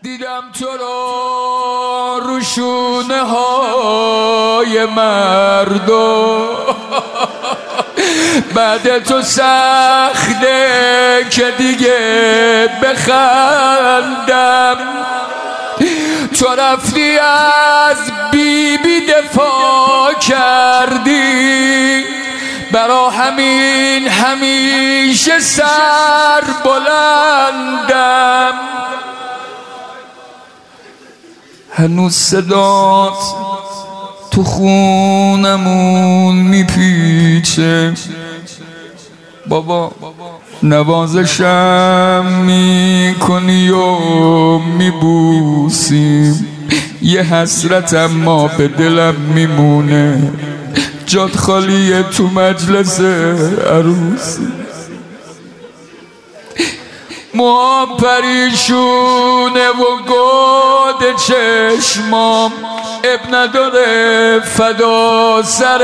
دیدم تو رو شونه های مردم بعد تو سخته که دیگه بخندم. تو رفتی از بیبی دفاع کردی، برا همین همیشه سر بلندم. هنوز صدات تو خونمون میپیچه، بابا نوازشم میکنی و میبوسیم. یه حسرت اما به دلم میمونه، جات خالیه تو مجلس عروسی. موام پریشونه و گود چشمام، اب نداره فدا سر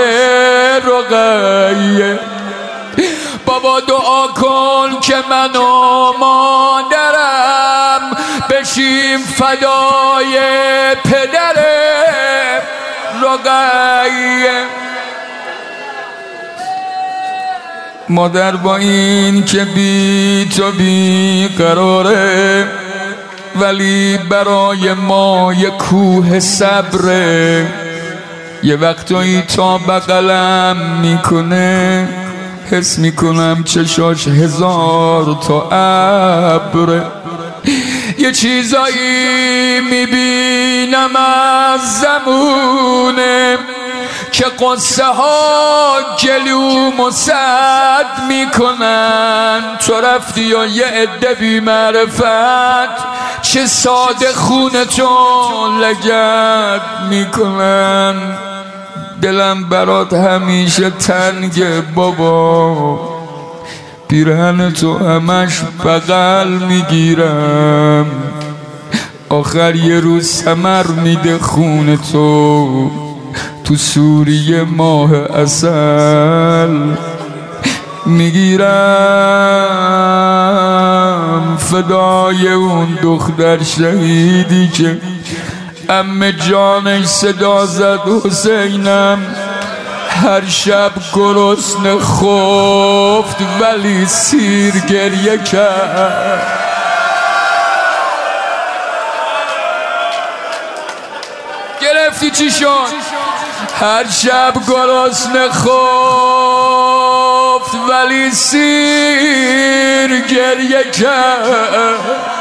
رقیه. بابا دعا کن که من و مادرم بشیم فدای پدر رقیه. مادر با این که بی تو بی قراره، ولی برای ما یه کوه صبره. یه وقتایی تا بغلم میکنه، حس میکنم چشاش 1000 تا ابره. یه چیزایی میبینم از زمونه که قصه ها جلوم سد میکنن. تو رفتی و یه عده بی معرفت چه ساده خونتون لگد میکنن. دلم برات همیشه تنگه بابا، پیرهن تو همش بغل میگیرم. آخر یه روز ثمر میده خون تو سوریه ماه عسل میگیرم. فدای اون دختر شهیدی که عمه جانش صدا زد حسینم. هر شب گرسنه خفت ولی سیر گریه کرد. گرفتی چی شد؟ هر شب گرسنه خفت ولی سیر گریه کرد.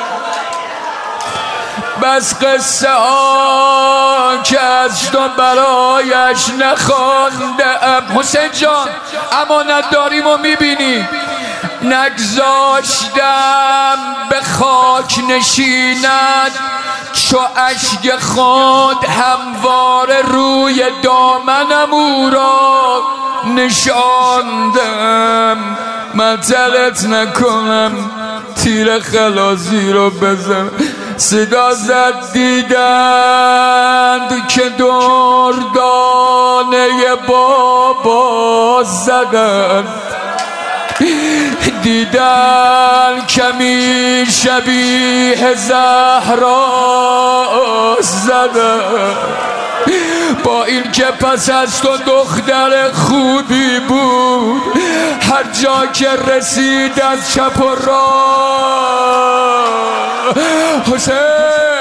بس قصه ها که از تو برایش نخواندم. حسین جان امانت داریم و میبینی، نگذاشتم به خاک نشیند چو اشک خود همواره روی دامنم او را نشاندم. مطلت نکنم تیر خلاصی رو بزن. صدا زد دیدند که دردانه بابا زدند، دیدن کمی شبیه زهرا زدن. با این که پس از تو دختر خوبی بود، هر جا که رسید از چپ و راه حسین